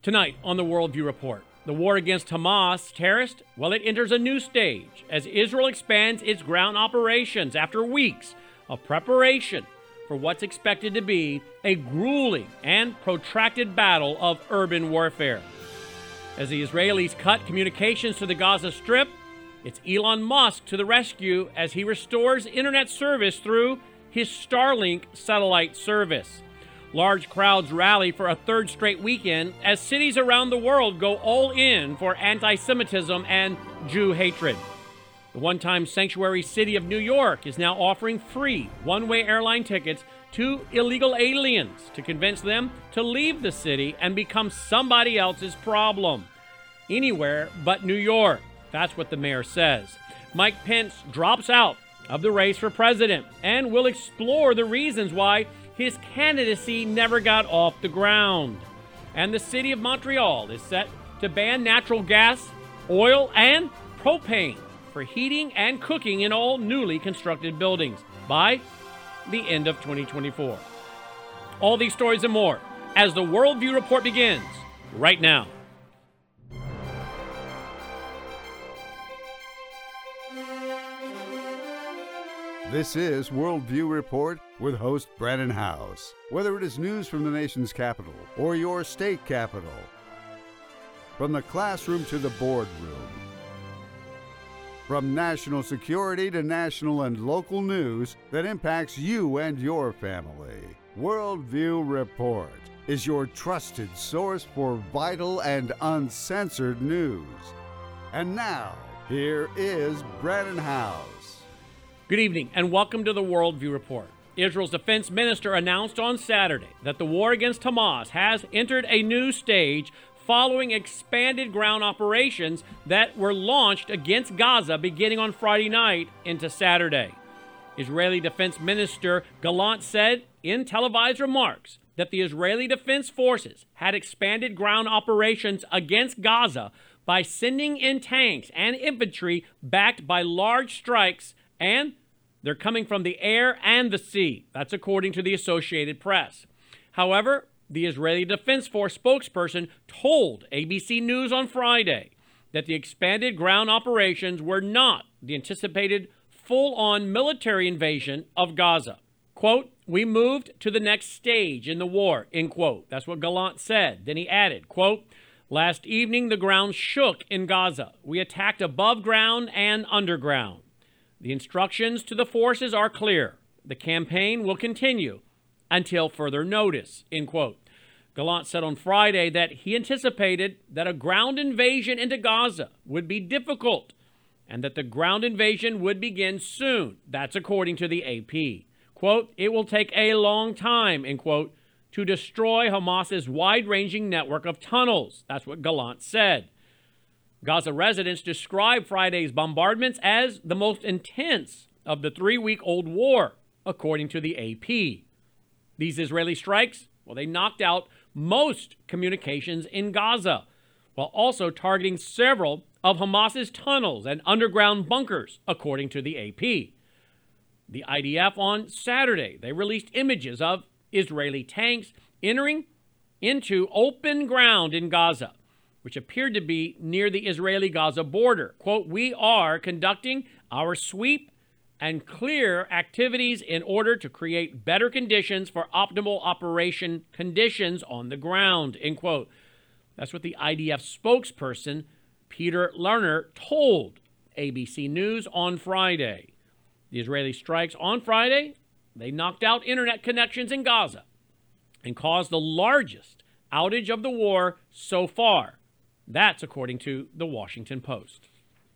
Tonight on the Worldview Report, the war against Hamas terrorists, it enters a new stage as Israel expands its ground operations after weeks of preparation for what's expected to be a grueling and protracted battle of urban warfare. As the Israelis cut communications to the Gaza Strip, it's Elon Musk to the rescue as he restores internet service through his Starlink satellite service. Large crowds rally for a third straight weekend as cities around the world go all in for anti-Semitism and Jew hatred. The one-time sanctuary city of New York is now offering free one-way airline tickets to illegal aliens to convince them to leave the city and become somebody else's problem. Anywhere but New York. That's what the mayor says. Mike Pence drops out of the race for president and will explore the reasons why his candidacy never got off the ground. And the city of Montreal is set to ban natural gas, oil, and propane for heating and cooking in all newly constructed buildings by the end of 2024. All these stories and more as the Worldview Report begins right now. This is Worldview Report with host Brandon House. Whether it is news from the nation's capital or your state capital, from the classroom to the boardroom, from national security to national and local news that impacts you and your family, Worldview Report is your trusted source for vital and uncensored news. And now, here is Brandon House. Good evening and welcome to the Worldview Report. Israel's defense minister announced on Saturday that the war against Hamas has entered a new stage following expanded ground operations that were launched against Gaza beginning on Friday night into Saturday. Israeli Defense Minister Gallant said in televised remarks that the Israeli Defense Forces had expanded ground operations against Gaza by sending in tanks and infantry backed by large strikes, and they're coming from the air and the sea. That's according to the Associated Press. However, the Israeli Defense Force spokesperson told ABC News on Friday that the expanded ground operations were not the anticipated full-on military invasion of Gaza. Quote, "We moved to the next stage in the war," end quote. That's what Gallant said. Then he added, quote, "Last evening the ground shook in Gaza. We attacked above ground and underground. The instructions to the forces are clear. The campaign will continue until further notice," end quote. Gallant said on Friday that he anticipated that a ground invasion into Gaza would be difficult and that the ground invasion would begin soon. That's according to the AP. Quote, "It will take a long time," end quote, "to destroy Hamas's wide-ranging network of tunnels." That's what Gallant said. Gaza residents described Friday's bombardments as the most intense of the 3-week-old war, according to the AP. These Israeli strikes, they knocked out most communications in Gaza, while also targeting several of Hamas's tunnels and underground bunkers, according to the AP. The IDF on Saturday, they released images of Israeli tanks entering into open ground in Gaza, which appeared to be near the Israeli-Gaza border. Quote, "We are conducting our sweep and clear activities in order to create better conditions for optimal operation conditions on the ground," end quote. That's what the IDF spokesperson, Peter Lerner, told ABC News on Friday. The Israeli strikes on Friday, they knocked out internet connections in Gaza and caused the largest outage of the war so far. That's according to the Washington Post.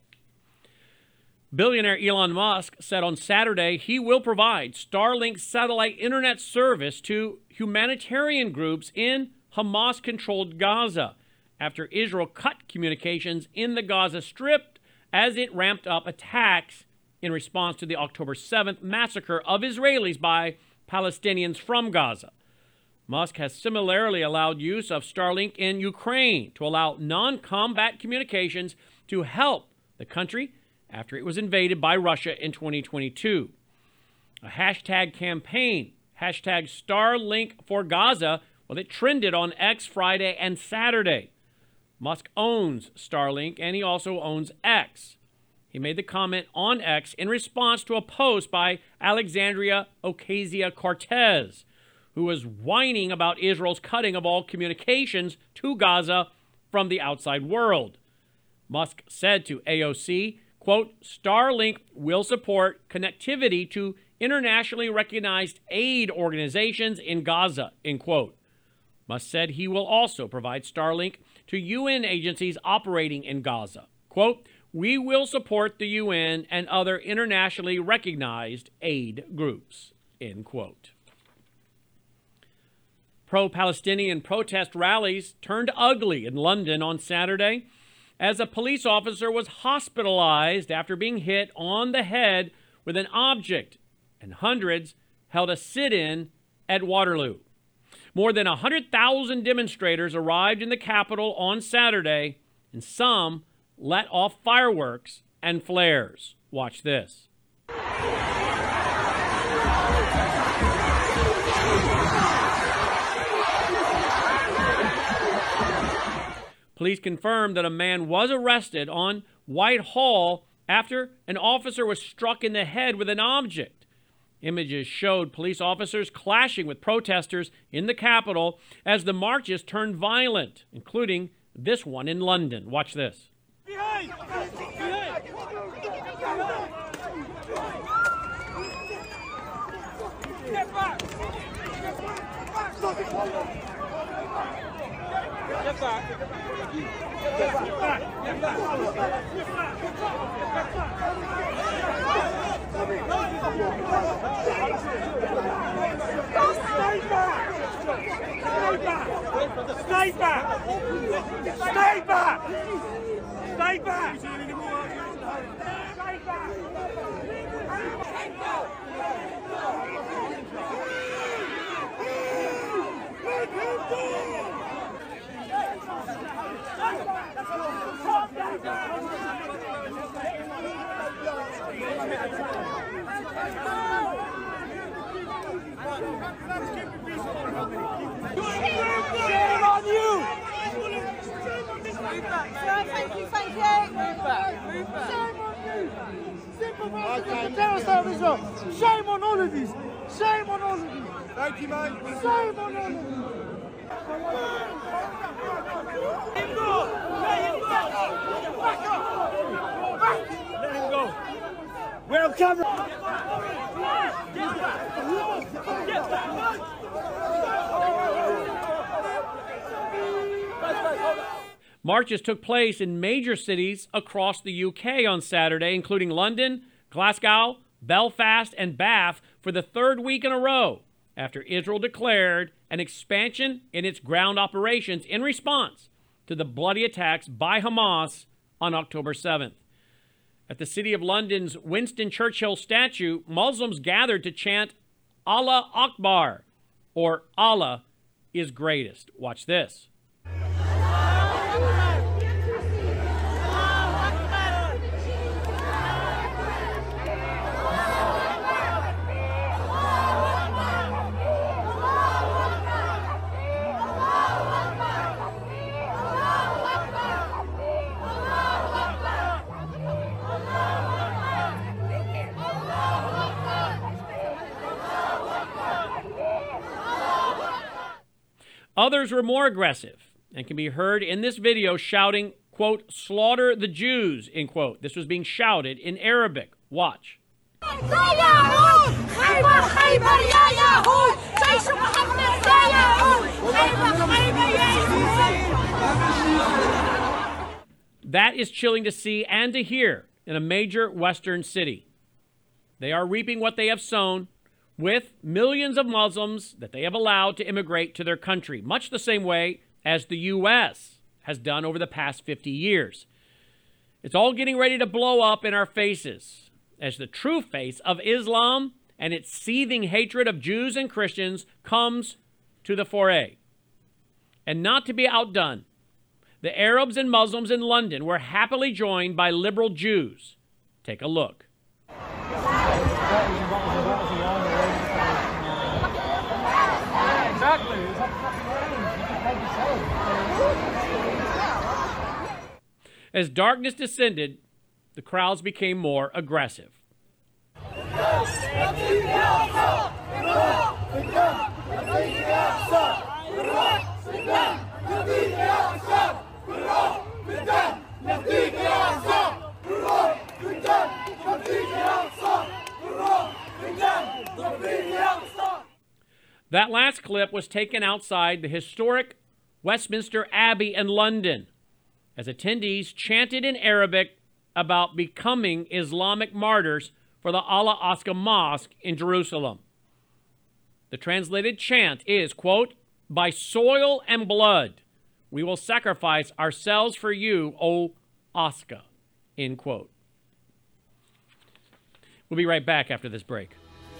Billionaire Elon Musk said on Saturday he will provide Starlink satellite internet service to humanitarian groups in Hamas-controlled Gaza after Israel cut communications in the Gaza Strip as it ramped up attacks in response to the October 7th massacre of Israelis by Palestinians from Gaza. Musk has similarly allowed use of Starlink in Ukraine to allow non-combat communications to help the country after it was invaded by Russia in 2022. A hashtag campaign, hashtag Starlink for Gaza, Well, it trended on X Friday and Saturday. Musk owns Starlink, and he also owns X. He made the comment on X in response to a post by Alexandria Ocasio-Cortez, who was whining about Israel's cutting of all communications to Gaza from the outside world. Musk said to AOC, quote, Starlink will support connectivity to internationally recognized aid organizations in Gaza, end quote. Musk said he will also provide Starlink to UN agencies operating in Gaza. Quote, we will support the UN and other internationally recognized aid groups, end quote. Pro-Palestinian protest rallies turned ugly in London on Saturday as a police officer was hospitalized after being hit on the head with an object, and hundreds held a sit-in at Waterloo. More than 100,000 demonstrators arrived in the capital on Saturday, and some let off fireworks and flares. Watch this. Police confirmed that a man was arrested on Whitehall after an officer was struck in the head with an object. Images showed police officers clashing with protesters in the capital as the marches turned violent, including this one in London. Watch this. Behind! Behind! Get back! Get back! Stay back! Stay back! Stay back! Stay back! Shame on you! Thank you. Move back. Shame on you! Sympathise with the terrorist of Israel! Shame on all of you! Shame on all of you! Thank you, mate. Shame on all of you! Let him go! Let him go! Back up! Back! Let him go! We're on camera! Get back! Get back! Marches took place in major cities across the UK on Saturday, including London, Glasgow, Belfast, and Bath for the third week in a row after Israel declared an expansion in its ground operations in response to the bloody attacks by Hamas on October 7th. At the City of London's Winston Churchill statue, Muslims gathered to chant Allah Akbar, or Allah is greatest. Watch this. Others were more aggressive and can be heard in this video shouting, quote, slaughter the Jews, end quote. This was being shouted in Arabic. Watch. That is chilling to see and to hear in a major Western city. They are reaping what they have sown, with millions of Muslims that they have allowed to immigrate to their country, much the same way as the U.S. has done over the past 50 years. It's all getting ready to blow up in our faces as the true face of Islam and its seething hatred of Jews and Christians comes to the fore. And not to be outdone, the Arabs and Muslims in London were happily joined by liberal Jews. Take a look. Exactly. As darkness descended, the crowds became more aggressive. That last clip was taken outside the historic Westminster Abbey in London as attendees chanted in Arabic about becoming Islamic martyrs for the Al-Aqsa Mosque in Jerusalem. The translated chant is, quote, "By soil and blood, we will sacrifice ourselves for you, O Aqsa," end quote. We'll be right back after this break.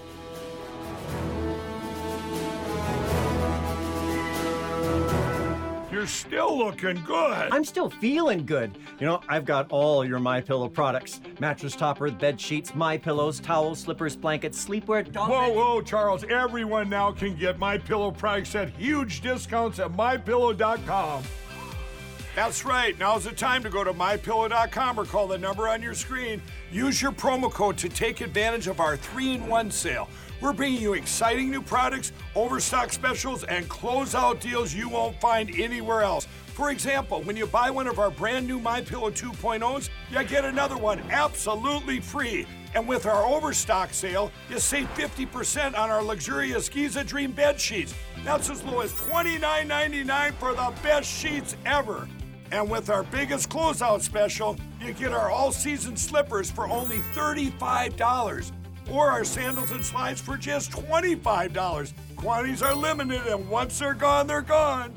You're still looking good. I'm still feeling good. You know, I've got all your MyPillow products. Mattress topper, bed sheets, MyPillows, towels, slippers, blankets, sleepwear, dog bed. Whoa, Charles. Everyone now can get MyPillow products at huge discounts at MyPillow.com. That's right. Now's the time to go to MyPillow.com or call the number on your screen. Use your promo code to take advantage of our 3-in-1 sale. We're bringing you exciting new products, overstock specials, and closeout deals you won't find anywhere else. For example, when you buy one of our brand new MyPillow 2.0s, you get another one absolutely free. And with our overstock sale, you save 50% on our luxurious Giza Dream bed sheets. That's as low as $29.99 for the best sheets ever. And with our biggest closeout special, you get our all-season slippers for only $35. Or our sandals and slides for just $25. Quantities are limited, and once they're gone, they're gone.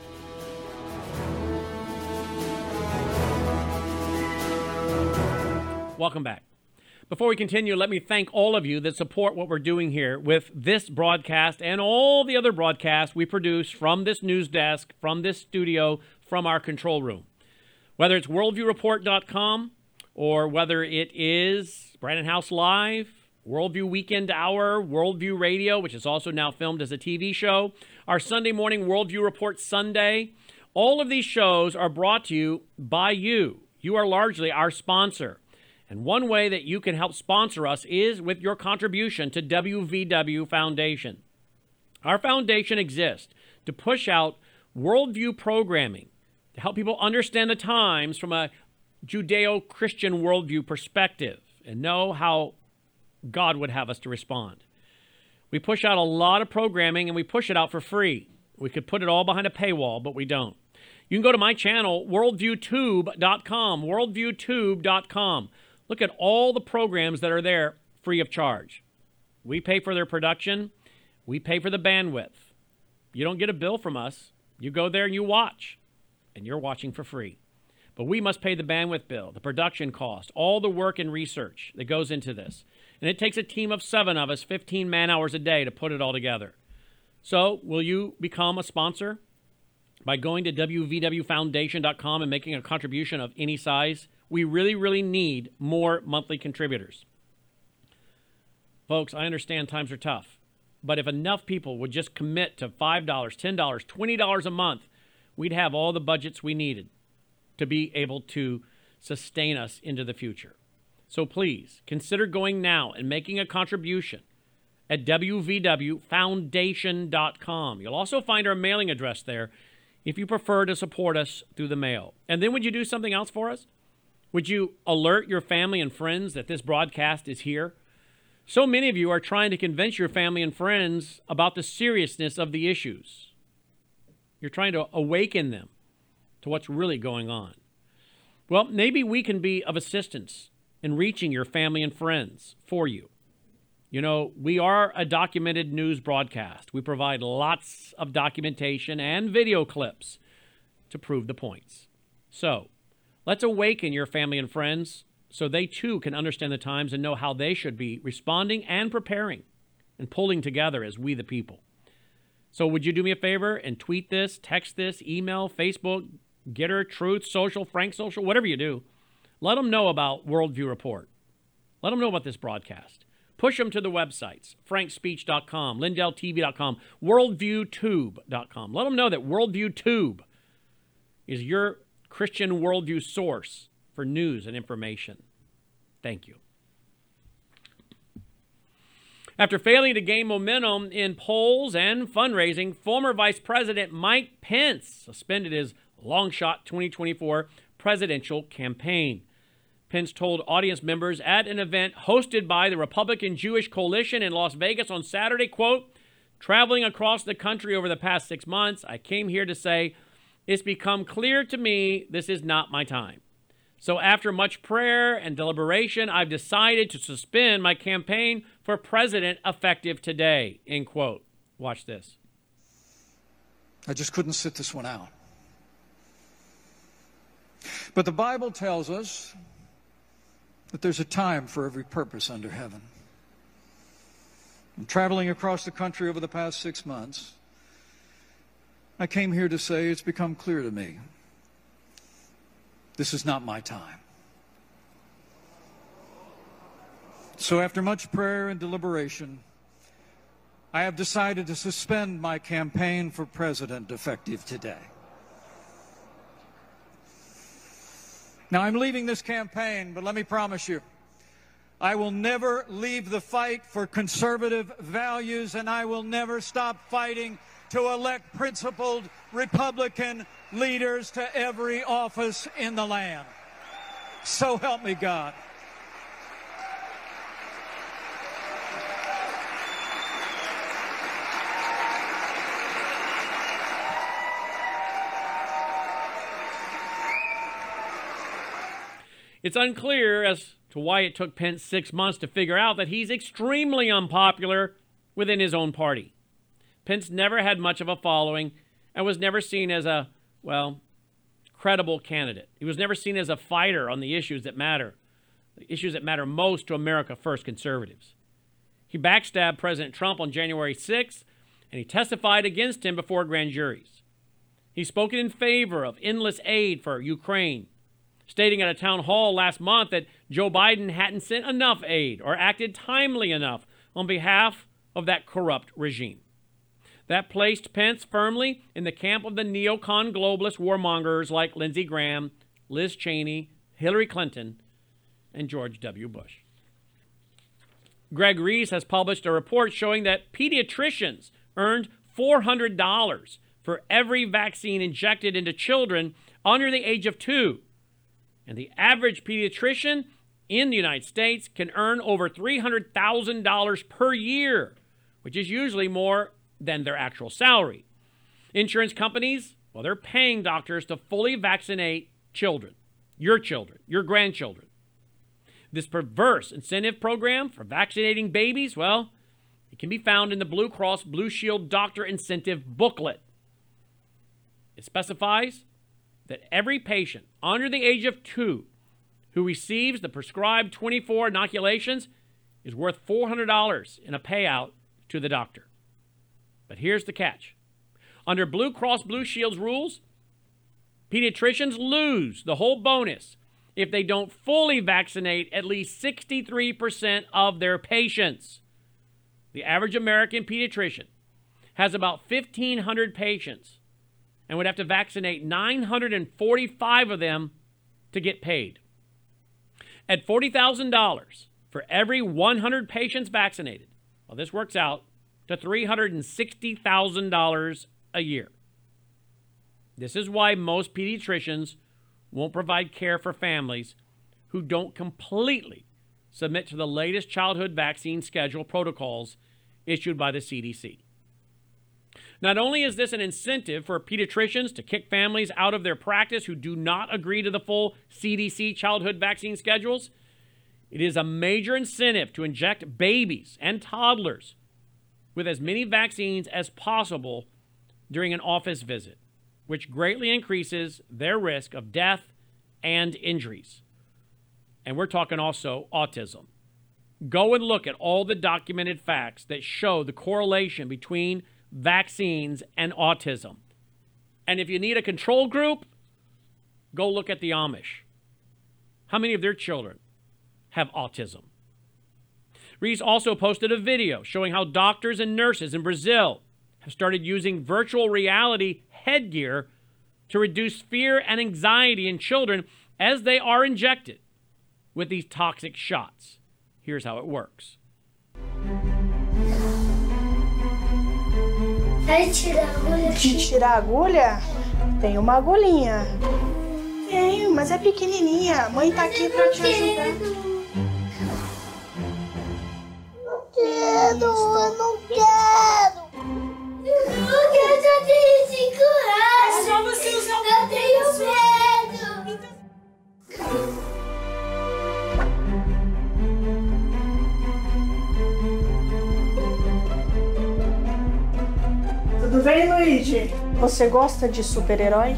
Welcome back. Before we continue, let me thank all of you that support what we're doing here with this broadcast and all the other broadcasts we produce from this news desk, from this studio, from our control room. Whether it's worldviewreport.com or whether it is Brandon House Live, Worldview Weekend Hour, Worldview Radio, which is also now filmed as a TV show, our Sunday morning Worldview Report Sunday. All of these shows are brought to you by you. You are largely our sponsor. And one way that you can help sponsor us is with your contribution to WVW Foundation. Our foundation exists to push out worldview programming, to help people understand the times from a Judeo-Christian worldview perspective and know how God would have us to respond. We push out a lot of programming, and we push it out for free. We could put it all behind a paywall, but we don't. You can go to my channel, worldviewtube.com, worldviewtube.com. Look at all the programs that are there free of charge. We pay for their production. We pay for the bandwidth. You don't get a bill from us. You go there and you watch, and you're watching for free. But we must pay the bandwidth bill, the production cost, all the work and research that goes into this. And it takes a team of 7 of us, 15 man-hours a day to put it all together. So will you become a sponsor by going to wvwfoundation.com and making a contribution of any size? We really, really need more monthly contributors. Folks, I understand times are tough. But if enough people would just commit to $5, $10, $20 a month, we'd have all the budgets we needed to be able to sustain us into the future. So please, consider going now and making a contribution at wvwfoundation.com. You'll also find our mailing address there if you prefer to support us through the mail. And then would you do something else for us? Would you alert your family and friends that this broadcast is here? So many of you are trying to convince your family and friends about the seriousness of the issues. You're trying to awaken them to what's really going on. Well, maybe we can be of assistance in reaching your family and friends for you. You know, we are a documented news broadcast. We provide lots of documentation and video clips to prove the points. So, let's awaken your family and friends so they too can understand the times and know how they should be responding and preparing and pulling together as we the people. So would you do me a favor and tweet this, text this, email, Facebook, Getter, Truth, Social, Frank Social, whatever you do. Let them know about Worldview Report. Let them know about this broadcast. Push them to the websites, frankspeech.com, lindelltv.com, worldviewtube.com. Let them know that Worldview Tube is your Christian Worldview source for news and information. Thank you. After failing to gain momentum in polls and fundraising, former Vice President Mike Pence suspended his long-shot 2024 presidential campaign. Pence told audience members at an event hosted by the Republican Jewish Coalition in Las Vegas on Saturday, quote, "Traveling across the country over the past 6 months, I came here to say, it's become clear to me this is not my time. So after much prayer and deliberation, I've decided to suspend my campaign for president effective today," end quote. Watch this. I just couldn't sit this one out. But the Bible tells us that there's a time for every purpose under heaven. And traveling across the country over the past 6 months, I came here to say it's become clear to me this is not my time. So after much prayer and deliberation, I have decided to suspend my campaign for president effective today. Now, I'm leaving this campaign, but let me promise you, I will never leave the fight for conservative values, and I will never stop fighting to elect principled Republican leaders to every office in the land. So help me God. It's unclear as to why it took Pence 6 months to figure out that he's extremely unpopular within his own party. Pence never had much of a following and was never seen as a, credible candidate. He was never seen as a fighter on the issues that matter most to America First conservatives. He backstabbed President Trump on January 6th, and he testified against him before grand juries. He's spoken in favor of endless aid for Ukraine, stating at a town hall last month that Joe Biden hadn't sent enough aid or acted timely enough on behalf of that corrupt regime. That placed Pence firmly in the camp of the neocon globalist warmongers like Lindsey Graham, Liz Cheney, Hillary Clinton, and George W. Bush. Greg Reese has published a report showing that pediatricians earned $400 for every vaccine injected into children under the age of 2. And the average pediatrician in the United States can earn over $300,000 per year, which is usually more than their actual salary. Insurance companies, they're paying doctors to fully vaccinate children, your grandchildren. This perverse incentive program for vaccinating babies, it can be found in the Blue Cross Blue Shield Doctor Incentive Booklet. It specifies that every patient under the age of 2 who receives the prescribed 24 inoculations is worth $400 in a payout to the doctor. But here's the catch. Under Blue Cross Blue Shield's rules, pediatricians lose the whole bonus if they don't fully vaccinate at least 63% of their patients. The average American pediatrician has about 1,500 patients and would have to vaccinate 945 of them to get paid. At $40,000 for every 100 patients vaccinated, this works out to $360,000 a year. This is why most pediatricians won't provide care for families who don't completely submit to the latest childhood vaccine schedule protocols issued by the CDC. Not only is this an incentive for pediatricians to kick families out of their practice who do not agree to the full CDC childhood vaccine schedules, it is a major incentive to inject babies and toddlers with as many vaccines as possible during an office visit, which greatly increases their risk of death and injuries. And we're talking also autism. Go and look at all the documented facts that show the correlation between vaccines and autism. And if you need a control group, go look at the Amish. How many of their children have autism? Reese also posted a video showing how doctors and nurses in Brazil have started using virtual reality headgear to reduce fear and anxiety in children as they are injected with these toxic shots. Here's how it works. De tirar a agulha? Tem uma agulhinha. Tenho, mas é pequenininha. A mãe tá aqui pra te ajudar. Eu não quero! Porque eu já tenho 5 anos! É só você usar o eu tenho medo! Tudo bem, Luigi? Você gosta de super-herói?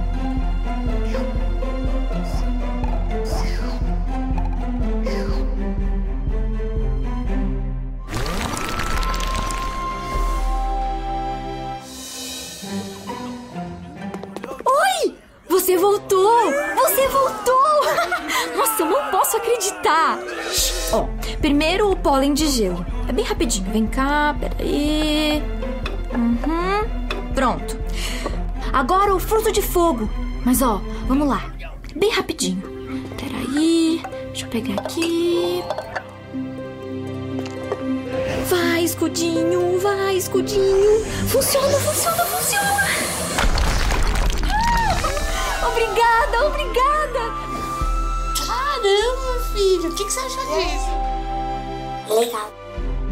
Oi! Você voltou! Você voltou! Nossa, eu não posso acreditar! Ó, primeiro o pólen de gelo. É bem rapidinho. Vem cá, peraí. Pronto. Agora o fruto de fogo. Mas ó, vamos lá. Bem rapidinho. Peraí. Deixa eu pegar aqui. Vai, escudinho. Vai, escudinho. Funciona, funciona, funciona. Obrigada, obrigada. Caramba, filho. O que você achou disso? Legal.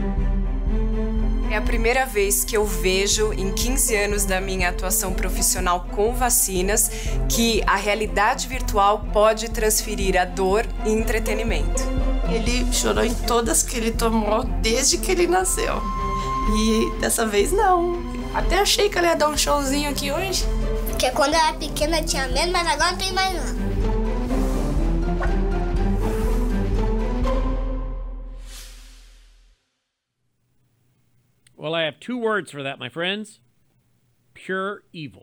É a primeira vez que eu vejo, em 15 anos da minha atuação profissional com vacinas, que a realidade virtual pode transferir a dor em entretenimento. Ele chorou em todas que ele tomou desde que ele nasceu. E dessa vez não. Até achei que ele ia dar um showzinho aqui hoje. Porque quando eu era pequena tinha medo, mas agora não tem mais não. Well, I have 2 words for that, my friends. Pure evil.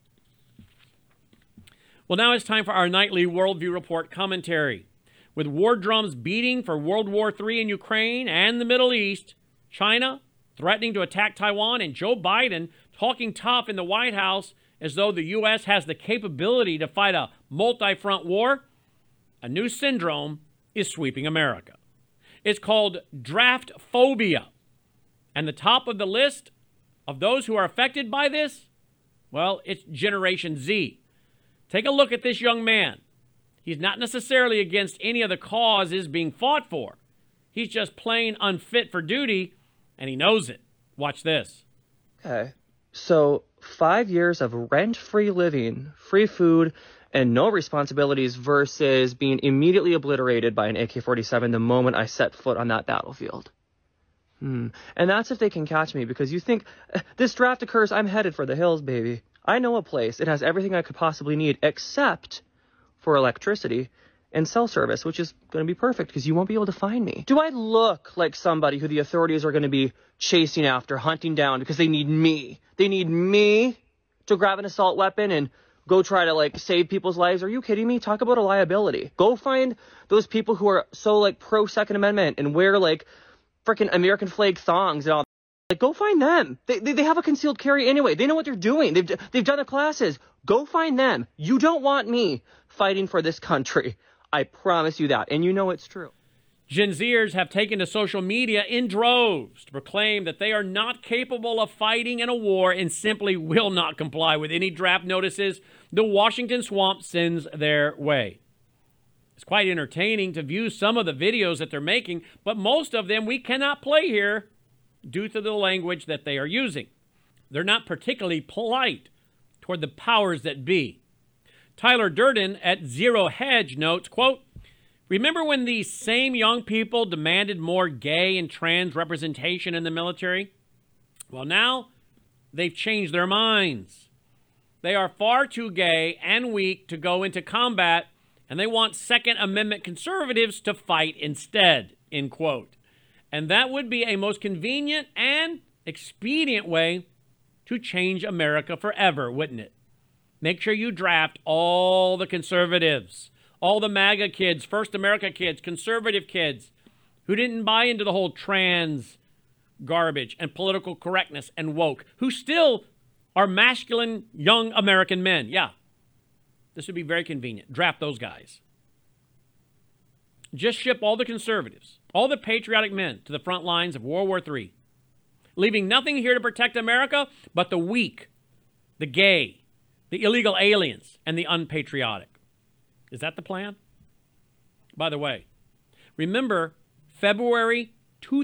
Well, now it's time for our nightly Worldview Report commentary. With war drums beating for World War III in Ukraine and the Middle East, China threatening to attack Taiwan, and Joe Biden talking tough in the White House as though the U.S. has the capability to fight a multi-front war, a new syndrome is sweeping America. It's called draft phobia. And the top of the list of those who are affected by this, well, it's Generation Z. Take a look at this young man. He's not necessarily against any of the causes being fought for. He's just plain unfit for duty, and he knows it. Watch this. Okay, so 5 years of rent-free living, free food, and no responsibilities versus being immediately obliterated by an AK-47 the moment I set foot on that battlefield. And that's if they can catch me, because you think, this draft occurs, I'm headed for the hills, baby. I know a place. It has everything I could possibly need, except for electricity and cell service, which is going to be perfect, because you won't be able to find me. Do I look like somebody who the authorities are going to be chasing after, hunting down, because they need me? They need me to grab an assault weapon and go try to, save people's lives? Are you kidding me? Talk about a liability. Go find those people who are so, pro-Second Amendment and wear, freaking American flag thongs and all. Go find them. They have a concealed carry anyway. They know what they're doing. They've done the classes. Go find them. You don't want me fighting for this country. I promise you that. And you know it's true. Gen Zers have taken to social media in droves to proclaim that they are not capable of fighting in a war and simply will not comply with any draft notices the Washington swamp sends their way. It's quite entertaining to view some of the videos that they're making, but most of them we cannot play here due to the language that they are using. They're not particularly polite toward the powers that be. Tyler Durden at Zero Hedge notes, quote, "Remember when these same young people demanded more gay and trans representation in the military? Well, now they've changed their minds. They are far too gay and weak to go into combat, and they want Second Amendment conservatives to fight instead," end quote. And that would be a most convenient and expedient way to change America forever, wouldn't it? Make sure you draft all the conservatives, all the MAGA kids, First America kids, conservative kids who didn't buy into the whole trans garbage and political correctness and woke, who still are masculine young American men. Yeah, This would be very convenient. Draft those guys. Just ship all the conservatives, all the patriotic men to the front lines of World War III, leaving nothing here to protect America but the weak, the gay, the illegal aliens, and the unpatriotic. Is that the plan? By the way, remember February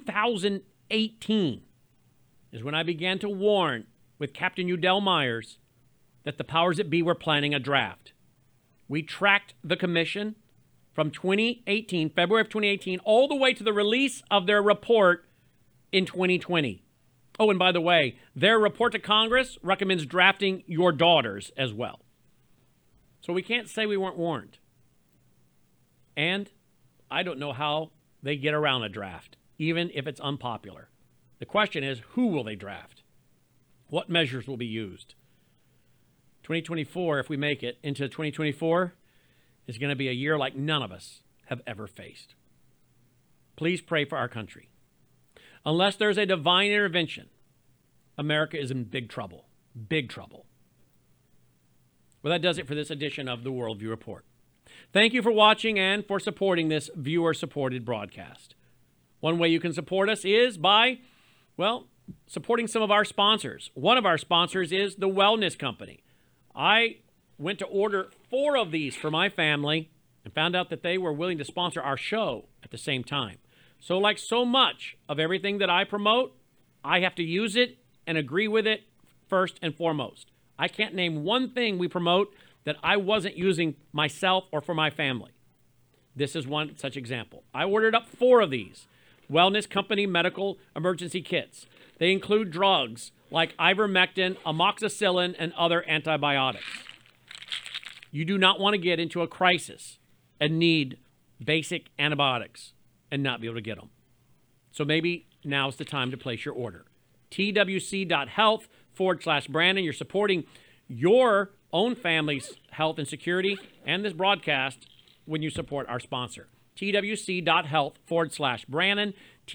2018 is when I began to warn with Captain Udell Myers that the powers that be were planning a draft. We tracked the commission from 2018, February of 2018, all the way to the release of their report in 2020. Oh, and by the way, their report to Congress recommends drafting your daughters as well. So we can't say we weren't warned. And I don't know how they get around a draft, even if it's unpopular. The question is, who will they draft? What measures will be used? 2024, if we make it into 2024, is going to be a year like none of us have ever faced. Please pray for our country. Unless there's a divine intervention, America is in big trouble. Big trouble. Well, that does it for this edition of the Worldview Report. Thank you for watching and for supporting this viewer-supported broadcast. One way you can support us is by, well, supporting some of our sponsors. One of our sponsors is the Wellness Company. I went to order 4 of these for my family and found out that they were willing to sponsor our show at the same time. So like so much of everything that I promote, I have to use it and agree with it first and foremost. I can't name one thing we promote that I wasn't using myself or for my family. This is one such example. I ordered up 4 of these Wellness Company medical emergency kits. They include drugs like ivermectin, amoxicillin, and other antibiotics. You do not want to get into a crisis and need basic antibiotics and not be able to get them. So maybe now's the time to place your order. twc.health/Brandon. You're supporting your own family's health and security and this broadcast when you support our sponsor. twc.health/Brandon.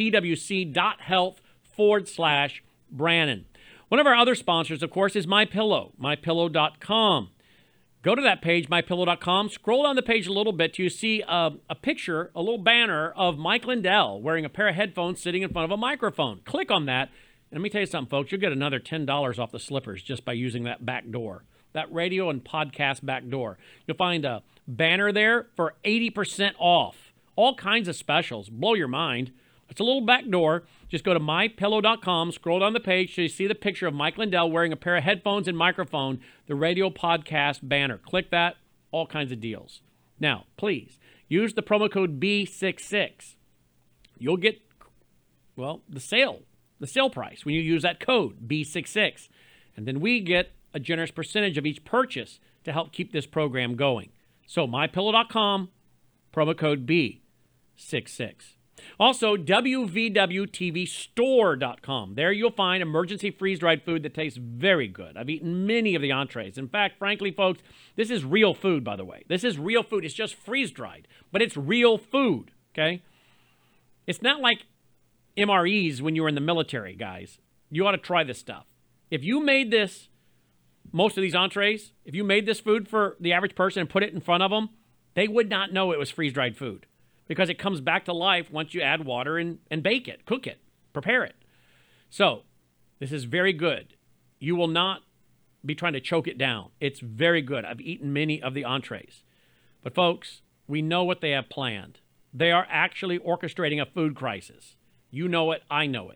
twc.health/Brandon. One of our other sponsors, of course, is MyPillow, mypillow.com. Go to that page, mypillow.com. Scroll down the page a little bit till you see a picture, a little banner of Mike Lindell wearing a pair of headphones sitting in front of a microphone. Click on that. And let me tell you something, folks. You'll get another $10 off the slippers just by using that back door, that radio and podcast back door. You'll find a banner there for 80% off. All kinds of specials. Blow your mind. It's a little back door. Just go to mypillow.com, scroll down the page so you see the picture of Mike Lindell wearing a pair of headphones and microphone, the radio podcast banner. Click that, all kinds of deals. Now, please, use the promo code B66. You'll get, well, the sale price when you use that code, B66. And then we get a generous percentage of each purchase to help keep this program going. So, mypillow.com, promo code B66. Also, WVWTVstore.com. There you'll find emergency freeze-dried food that tastes very good. I've eaten many of the entrees. In fact, frankly, folks, this is real food, by the way. This is real food. It's just freeze-dried, but it's real food, okay? It's not like MREs when you were in the military, guys. You ought to try this stuff. If you made this, most of these entrees, if you made this food for the average person and put it in front of them, they would not know it was freeze-dried food. Because it comes back to life once you add water and bake it, cook it, prepare it. So, this is very good. You will not be trying to choke it down. It's very good. I've eaten many of the entrees. But folks, we know what they have planned. They are actually orchestrating a food crisis. You know it, I know it.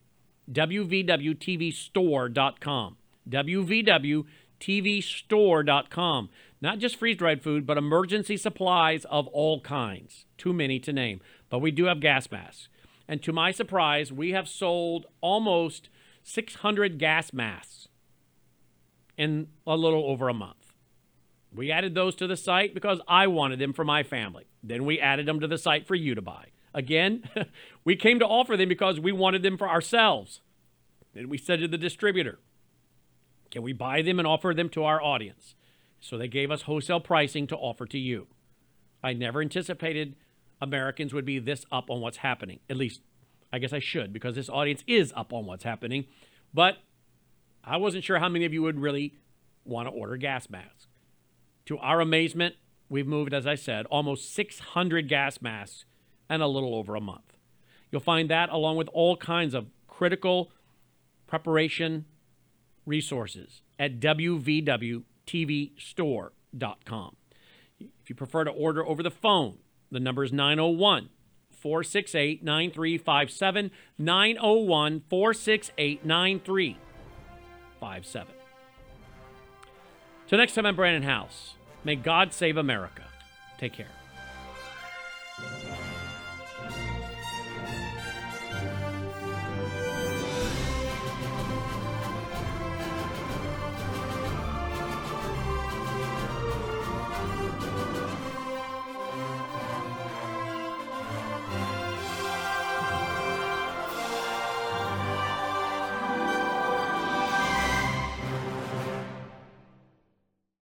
WVWTVstore.com. WVWTVstore.com. Not just freeze-dried food, but emergency supplies of all kinds. Too many to name. But we do have gas masks. And to my surprise, we have sold almost 600 gas masks in a little over a month. We added those to the site because I wanted them for my family. Then we added them to the site for you to buy. Again, we came to offer them because we wanted them for ourselves. Then we said to the distributor, can we buy them and offer them to our audience? So they gave us wholesale pricing to offer to you. I never anticipated Americans would be this up on what's happening. At least, I guess I should, because this audience is up on what's happening. But I wasn't sure how many of you would really want to order gas masks. To our amazement, we've moved, as I said, almost 600 gas masks in a little over a month. You'll find that along with all kinds of critical preparation resources at wvwtvstore.com. If you prefer to order over the phone, the number is 901-468-9357, 901-468-9357. Till next time, I'm Brandon House. May God save America. Take care.